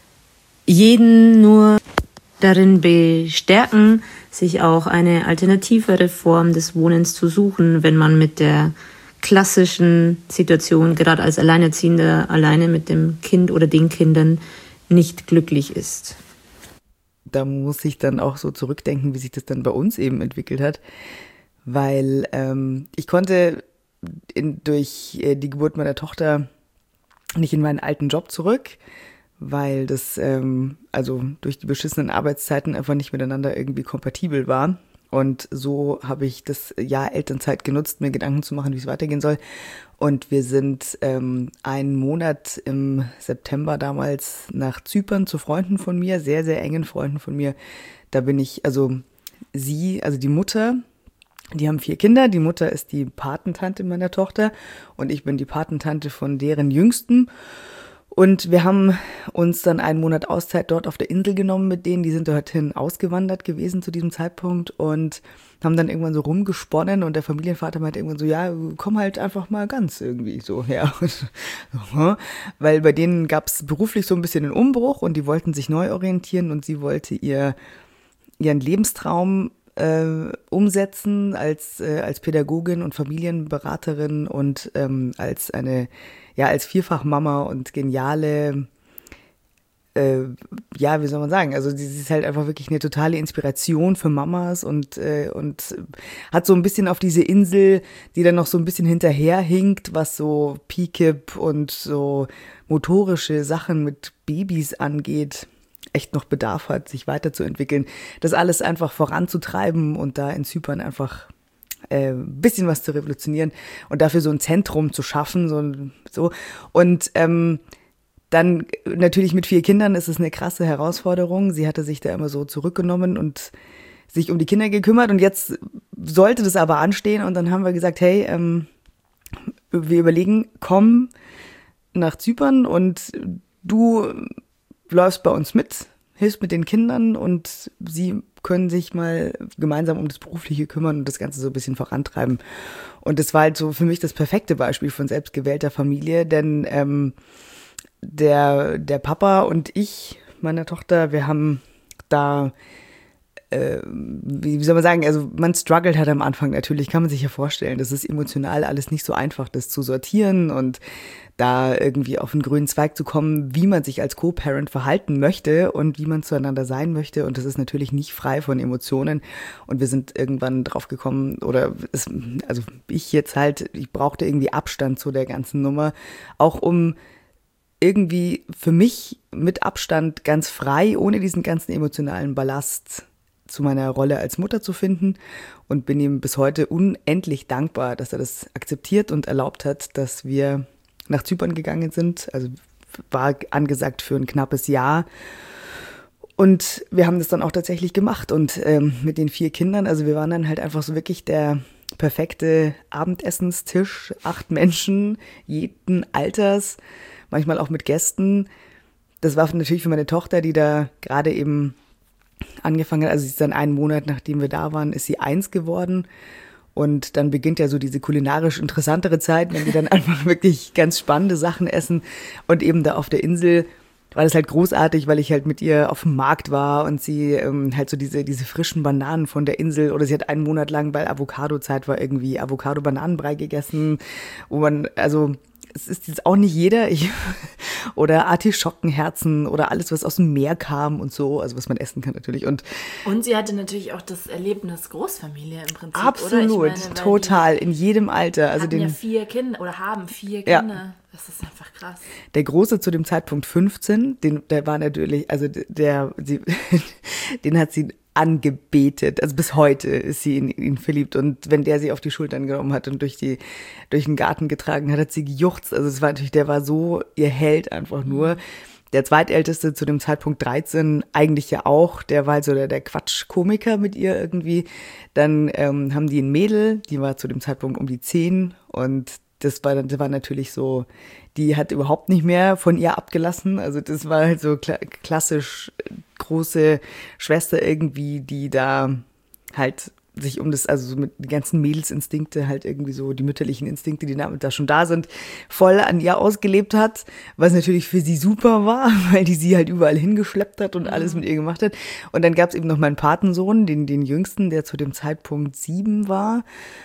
jeden nur darin bestärken, sich auch eine alternativere Form des Wohnens zu suchen, wenn man mit der klassischen Situation, gerade als Alleinerziehender, alleine mit dem Kind oder den Kindern, nicht glücklich ist. Da muss ich dann auch so zurückdenken, wie sich das dann bei uns eben entwickelt hat, weil ähm, ich konnte in, durch äh, die Geburt meiner Tochter nicht in meinen alten Job zurück, weil das ähm, also durch die beschissenen Arbeitszeiten einfach nicht miteinander irgendwie kompatibel war. Und so habe ich das Jahr Elternzeit genutzt, mir Gedanken zu machen, wie es weitergehen soll. Und wir sind ähm, einen Monat im September damals nach Zypern zu Freunden von mir, sehr, sehr engen Freunden von mir. Da bin ich, also sie, also die Mutter, die haben vier Kinder. Die Mutter ist die Patentante meiner Tochter und ich bin die Patentante von deren Jüngsten. Und wir haben uns dann einen Monat Auszeit dort auf der Insel genommen mit denen. Die sind dorthin ausgewandert gewesen zu diesem Zeitpunkt und haben dann irgendwann so rumgesponnen. Und der Familienvater meinte irgendwann so, ja, komm halt einfach mal ganz irgendwie so her. Ja. Weil bei denen gab es beruflich so ein bisschen einen Umbruch und die wollten sich neu orientieren und sie wollte ihr ihren Lebenstraum äh, umsetzen als, äh, als Pädagogin und Familienberaterin und ähm, als eine ja, als Vierfachmama und geniale, äh, ja, wie soll man sagen, also sie ist halt einfach wirklich eine totale Inspiration für Mamas und, äh, und hat so ein bisschen auf diese Insel, die dann noch so ein bisschen hinterherhinkt, was so P K I P und so motorische Sachen mit Babys angeht, echt noch Bedarf hat, sich weiterzuentwickeln, das alles einfach voranzutreiben und da in Zypern einfach Äh, bisschen was zu revolutionieren und dafür so ein Zentrum zu schaffen, so, so. Und ähm, dann natürlich mit vier Kindern ist es eine krasse Herausforderung. Sie hatte sich da immer so zurückgenommen und sich um die Kinder gekümmert und jetzt sollte das aber anstehen und dann haben wir gesagt, hey, ähm, wir überlegen, komm nach Zypern und du läufst bei uns mit, hilfst mit den Kindern und sie können sich mal gemeinsam um das Berufliche kümmern und das Ganze so ein bisschen vorantreiben. Und das war halt so für mich das perfekte Beispiel von selbstgewählter Familie, denn ähm, der, der Papa und ich, meiner Tochter, wir haben da, äh, wie, wie soll man sagen, also man struggelt halt am Anfang natürlich, kann man sich ja vorstellen, das ist emotional alles nicht so einfach, das zu sortieren und da irgendwie auf einen grünen Zweig zu kommen, wie man sich als Co-Parent verhalten möchte und wie man zueinander sein möchte. Und das ist natürlich nicht frei von Emotionen. Und wir sind irgendwann drauf gekommen, oder es, also ich jetzt halt, ich brauchte irgendwie Abstand zu der ganzen Nummer, auch um irgendwie für mich mit Abstand ganz frei, ohne diesen ganzen emotionalen Ballast zu meiner Rolle als Mutter zu finden und bin ihm bis heute unendlich dankbar, dass er das akzeptiert und erlaubt hat, dass wir nach Zypern gegangen sind, also war angesagt für ein knappes Jahr und wir haben das dann auch tatsächlich gemacht und ähm, mit den vier Kindern, also wir waren dann halt einfach so wirklich der perfekte Abendessenstisch, acht Menschen, jeden Alters, manchmal auch mit Gästen. Das war natürlich für meine Tochter, die da gerade eben angefangen hat, also sie ist dann einen Monat, nachdem wir da waren, ist sie eins geworden. Und dann beginnt ja so diese kulinarisch interessantere Zeit, wenn wir dann einfach wirklich ganz spannende Sachen essen. Und eben da auf der Insel war das halt großartig, weil ich halt mit ihr auf dem Markt war und sie ähm, halt so diese diese frischen Bananen von der Insel, oder sie hat einen Monat lang, weil Avocado-Zeit war, irgendwie Avocado-Bananenbrei gegessen, wo man, also es ist jetzt auch nicht jeder, ich, oder Artischockenherzen oder alles, was aus dem Meer kam und so, also was man essen kann natürlich. Und, und sie hatte natürlich auch das Erlebnis Großfamilie im Prinzip, absolut, oder? Ich meine, total, in jedem Alter. Also den, ja vier Kinder oder haben vier Kinder. Ja. Das ist einfach krass. Der Große zu dem Zeitpunkt fünfzehn, den, der war natürlich, also der, sie, den hat sie angebetet. Also bis heute ist sie in ihn verliebt. Und wenn der sie auf die Schultern genommen hat und durch die, durch den Garten getragen hat, hat sie gejuchzt. Also es war natürlich, der war so ihr Held einfach nur. Der Zweitälteste zu dem Zeitpunkt dreizehn, eigentlich ja auch, der war halt so der, der Quatschkomiker mit ihr irgendwie. Dann ähm, haben die ein Mädel, die war zu dem Zeitpunkt um die zehn, und das war, das war natürlich so, die hat überhaupt nicht mehr von ihr abgelassen. Also das war halt so kla- klassisch große Schwester irgendwie, die da halt sich um das, also so mit den ganzen Mädelsinstinkte halt irgendwie so, die mütterlichen Instinkte, die da schon da sind, voll an ihr ausgelebt hat, was natürlich für sie super war, weil die sie halt überall hingeschleppt hat und alles mit ihr gemacht hat. Und dann gab es eben noch meinen Patensohn, den, den Jüngsten, der zu dem Zeitpunkt sieben war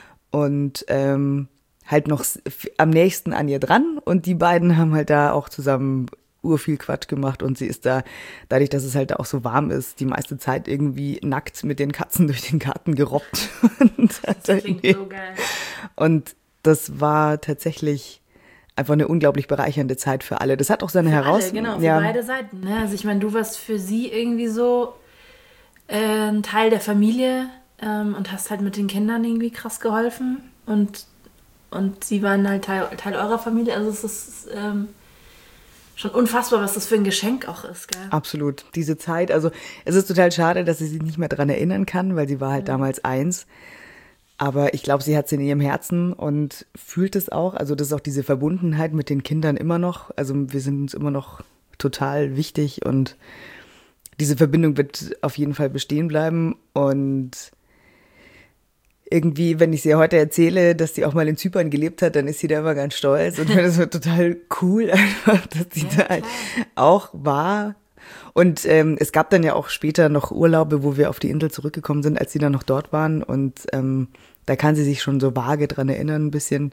und ähm, halt noch am nächsten an ihr dran, und die beiden haben halt da auch zusammen urviel Quatsch gemacht, und sie ist da, dadurch, dass es halt auch so warm ist, die meiste Zeit irgendwie nackt mit den Katzen durch den Garten gerobbt. Und das klingt so geil. Und das war tatsächlich einfach eine unglaublich bereichernde Zeit für alle. Das hat auch seine Herausforderungen. Genau, für ja. beide Seiten. Ne? Also ich meine, du warst für sie irgendwie so äh, ein Teil der Familie ähm, und hast halt mit den Kindern irgendwie krass geholfen, und Und sie waren halt Teil, Teil eurer Familie. Also es ist ähm, schon unfassbar, was das für ein Geschenk auch ist. Gell? Absolut. Diese Zeit, also es ist total schade, dass sie sich nicht mehr dran erinnern kann, weil sie war halt mhm. damals eins. Aber ich glaube, sie hat es in ihrem Herzen und fühlt es auch. Also das ist auch diese Verbundenheit mit den Kindern immer noch. Also wir sind uns immer noch total wichtig, und diese Verbindung wird auf jeden Fall bestehen bleiben. Und irgendwie, wenn ich sie heute erzähle, dass sie auch mal in Zypern gelebt hat, dann ist sie da immer ganz stolz, und das war total cool einfach, dass sie ja, da halt auch war. Und ähm, es gab dann ja auch später noch Urlaube, wo wir auf die Insel zurückgekommen sind, als sie dann noch dort waren, und ähm, da kann sie sich schon so vage dran erinnern ein bisschen.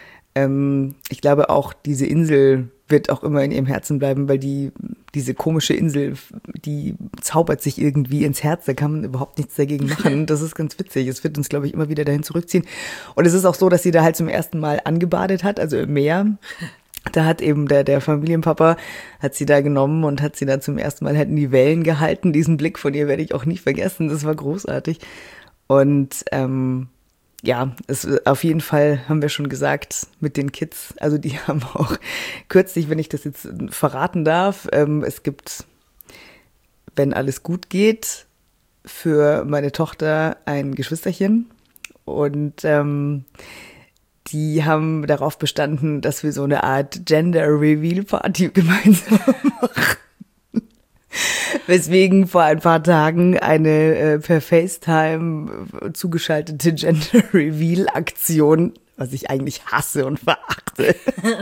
Ähm, ich glaube auch, diese Insel wird auch immer in ihrem Herzen bleiben, weil die diese komische Insel, die zaubert sich irgendwie ins Herz, da kann man überhaupt nichts dagegen machen. Das ist ganz witzig. Es wird uns, glaube ich, immer wieder dahin zurückziehen. Und es ist auch so, dass sie da halt zum ersten Mal angebadet hat, also im Meer. Da hat eben der, der Familienpapa, hat sie da genommen und hat sie da zum ersten Mal halt in die Wellen gehalten. Diesen Blick von ihr werde ich auch nie vergessen. Das war großartig. Und ähm, ja, es, auf jeden Fall haben wir schon gesagt, mit den Kids, also die haben auch kürzlich, wenn ich das jetzt verraten darf, ähm, es gibt, wenn alles gut geht, für meine Tochter ein Geschwisterchen, und ähm, die haben darauf bestanden, dass wir so eine Art Gender-Reveal-Party gemeinsam machen. Weswegen vor ein paar Tagen eine äh, per FaceTime zugeschaltete Gender-Reveal-Aktion, was ich eigentlich hasse und verachte,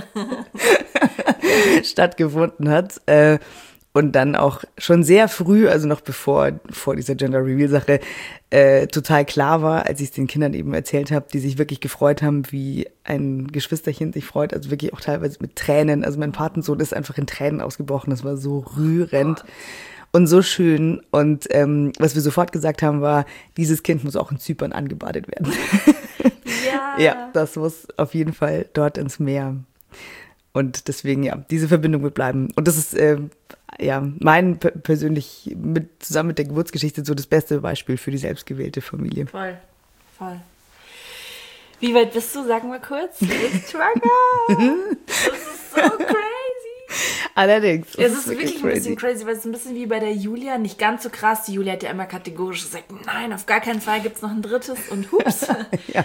stattgefunden hat. Äh, und dann auch schon sehr früh, also noch bevor vor dieser Gender-Reveal-Sache, äh, total klar war, als ich es den Kindern eben erzählt habe, die sich wirklich gefreut haben, wie ein Geschwisterchen sich freut, also wirklich auch teilweise mit Tränen. Also mein Patensohn ist einfach in Tränen ausgebrochen, das war so rührend. Und so schön. Und ähm, was wir sofort gesagt haben, war, dieses Kind muss auch in Zypern angebadet werden. Ja. Ja, das muss auf jeden Fall dort ins Meer. Und deswegen, ja, diese Verbindung wird bleiben. Und das ist, äh, ja, mein p- persönlich, mit, zusammen mit der Geburtsgeschichte, so das beste Beispiel für die selbstgewählte Familie. Voll, voll. Wie weit bist du? Sag mal kurz. Ich struggle. Das ist so crazy. Allerdings. Es ist wirklich, wirklich ein bisschen crazy, weil es ist ein bisschen wie bei der Julia, nicht ganz so krass. Die Julia hat ja immer kategorisch gesagt, nein, auf gar keinen Fall gibt es noch ein drittes, und hups. Ja.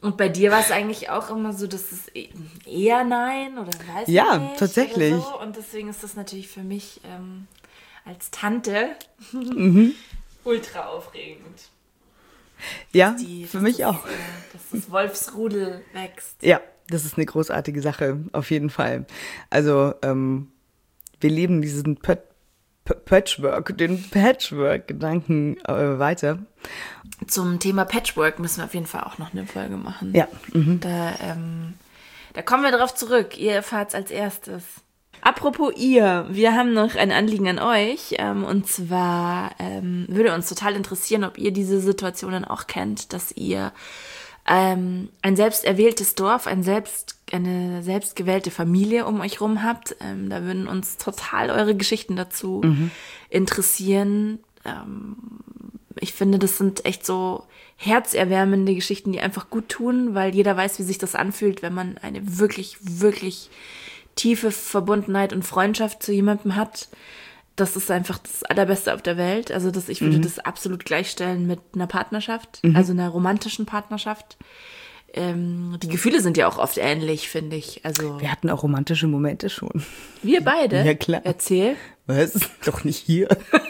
Und bei dir war es eigentlich auch immer so, dass es eher nein oder weiß ja, nicht. Tatsächlich. Oder so. Und deswegen ist das natürlich für mich ähm, als Tante mhm. ultra aufregend. Ja, die, für mich das, auch. Äh, dass das Wolfsrudel wächst. Ja, das ist eine großartige Sache, auf jeden Fall. Also, ähm, wir leben diesen P- P- Patchwork, den Patchwork-Gedanken äh, weiter. Zum Thema Patchwork müssen wir auf jeden Fall auch noch eine Folge machen. Ja. Mhm. Da, ähm, da kommen wir drauf zurück. Ihr erfahrt's als erstes. Apropos ihr, wir haben noch ein Anliegen an euch. Ähm, und zwar ähm, würde uns total interessieren, ob ihr diese Situationen auch kennt, dass ihr ähm, ein selbst erwähltes Dorf, ein selbst, eine selbstgewählte Familie um euch rum habt. Ähm, da würden uns total eure Geschichten dazu mhm. interessieren. Ähm, ich finde, das sind echt so herzerwärmende Geschichten, die einfach gut tun, weil jeder weiß, wie sich das anfühlt, wenn man eine wirklich, wirklich tiefe Verbundenheit und Freundschaft zu jemandem hat. Das ist einfach das Allerbeste auf der Welt. Also das, ich würde mhm. das absolut gleichstellen mit einer Partnerschaft, mhm. also einer romantischen Partnerschaft. Ähm, die Gefühle sind ja auch oft ähnlich, finde ich. Also wir hatten auch romantische Momente schon. Wir beide? Ja, klar. Erzähl. Was? Doch nicht hier.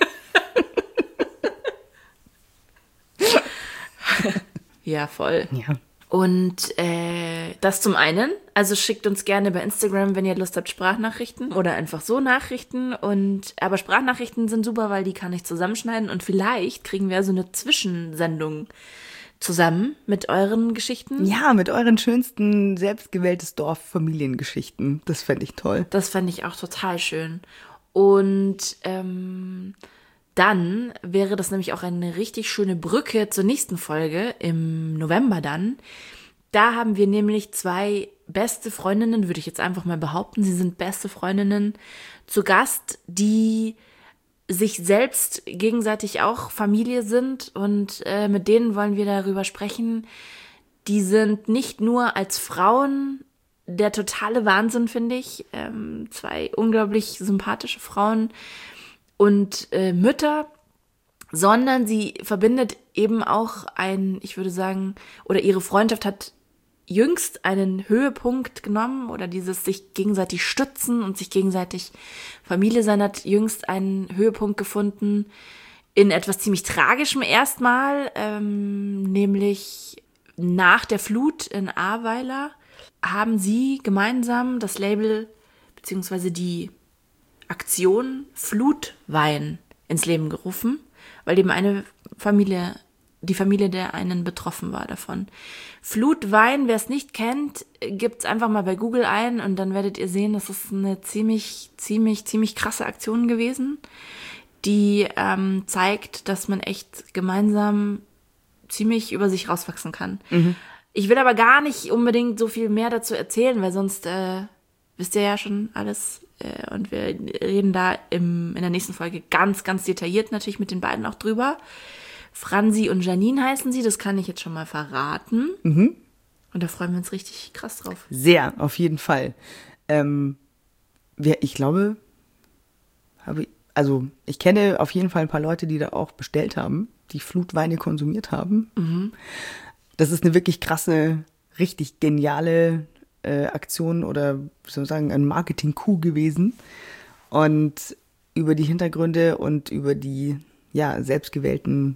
Ja, voll. Ja. Und äh, das zum einen, also schickt uns gerne bei Instagram, wenn ihr Lust habt, Sprachnachrichten oder einfach so Nachrichten. Und aber Sprachnachrichten sind super, weil die kann ich zusammenschneiden und vielleicht kriegen wir so eine Zwischensendung zusammen mit euren Geschichten. Ja, mit euren schönsten selbstgewähltes Dorf-Familiengeschichten. Das fände ich toll. Das fände ich auch total schön. Und ähm, dann wäre das nämlich auch eine richtig schöne Brücke zur nächsten Folge im November dann. Da haben wir nämlich zwei beste Freundinnen, würde ich jetzt einfach mal behaupten, sie sind beste Freundinnen zu Gast, die sich selbst gegenseitig auch Familie sind und äh, mit denen wollen wir darüber sprechen. Die sind nicht nur als Frauen der totale Wahnsinn, finde ich. Ähm, zwei unglaublich sympathische Frauen und äh, Mütter, sondern sie verbindet eben auch ein, ich würde sagen, oder ihre Freundschaft hat jüngst einen Höhepunkt genommen oder dieses sich gegenseitig stützen und sich gegenseitig Familie sein hat jüngst einen Höhepunkt gefunden in etwas ziemlich Tragischem erstmal, ähm, nämlich nach der Flut in Ahrweiler haben sie gemeinsam das Label beziehungsweise die Aktion Flutwein ins Leben gerufen, weil eben eine Familie, die Familie der einen betroffen war davon. Flutwein, wer es nicht kennt, gibt's einfach mal bei Google ein und dann werdet ihr sehen, das ist eine ziemlich, ziemlich, ziemlich krasse Aktion gewesen, die ähm, zeigt, dass man echt gemeinsam ziemlich über sich rauswachsen kann. Mhm. Ich will aber gar nicht unbedingt so viel mehr dazu erzählen, weil sonst äh, wisst ihr ja schon alles. Äh, und wir reden da im, in der nächsten Folge ganz, ganz detailliert natürlich mit den beiden auch drüber. Franzi und Janine heißen sie, das kann ich jetzt schon mal verraten. Mhm. Und da freuen wir uns richtig krass drauf. Sehr, auf jeden Fall. Ähm, wir, ich glaube, habe ich, also ich kenne auf jeden Fall ein paar Leute, die da auch bestellt haben, die Flutweine konsumiert haben. Mhm. Das ist eine wirklich krasse, richtig geniale äh, Aktion oder wie soll man sagen, ein Marketing-Coup gewesen. Und über die Hintergründe und über die ja selbstgewählten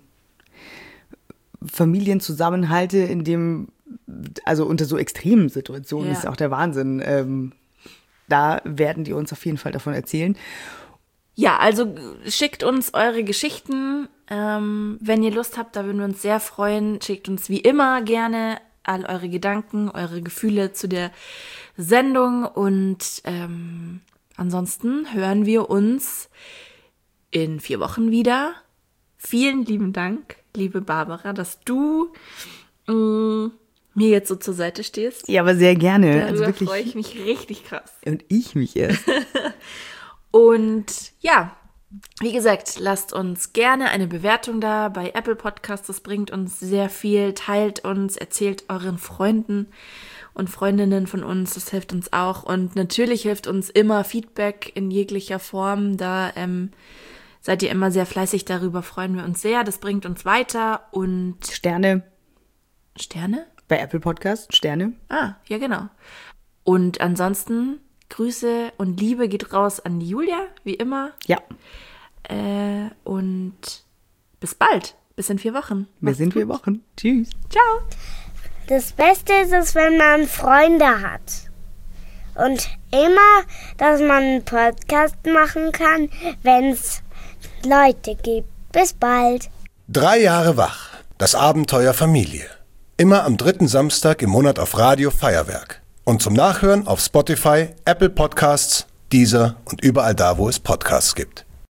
Familienzusammenhalte, in dem, also unter so extremen Situationen, ja. Ist auch der Wahnsinn. Ähm, da werden die uns auf jeden Fall davon erzählen. Ja, also schickt uns eure Geschichten, ähm, wenn ihr Lust habt, da würden wir uns sehr freuen. Schickt uns wie immer gerne all eure Gedanken, eure Gefühle zu der Sendung und ähm, ansonsten hören wir uns in vier Wochen wieder. Vielen lieben Dank, liebe Barbara, dass du äh, mir jetzt so zur Seite stehst. Ja, aber sehr gerne. Darüber also wirklich freue ich mich richtig krass. Und ich mich erst. Und ja, wie gesagt, lasst uns gerne eine Bewertung da bei Apple Podcasts. Das bringt uns sehr viel. Teilt uns, erzählt euren Freunden und Freundinnen von uns. Das hilft uns auch. Und natürlich hilft uns immer Feedback in jeglicher Form. Da ähm, seid ihr immer sehr fleißig. Darüber freuen wir uns sehr. Das bringt uns weiter. Und Sterne. Sterne? Bei Apple Podcast, Sterne. Ah, ja genau. Und ansonsten Grüße und Liebe geht raus an die Julia, wie immer. Ja. Äh, und bis bald. Bis in vier Wochen. Wir sind vier Wochen. Tschüss. Ciao. Das Beste ist es, wenn man Freunde hat. Und immer, dass man einen Podcast machen kann, wenn es Leute gibt. Bis bald. Drei Jahre wach. Das Abenteuer Familie. Immer am dritten Samstag im Monat auf Radio Feuerwerk. Und zum Nachhören auf Spotify, Apple Podcasts, Deezer und überall da, wo es Podcasts gibt.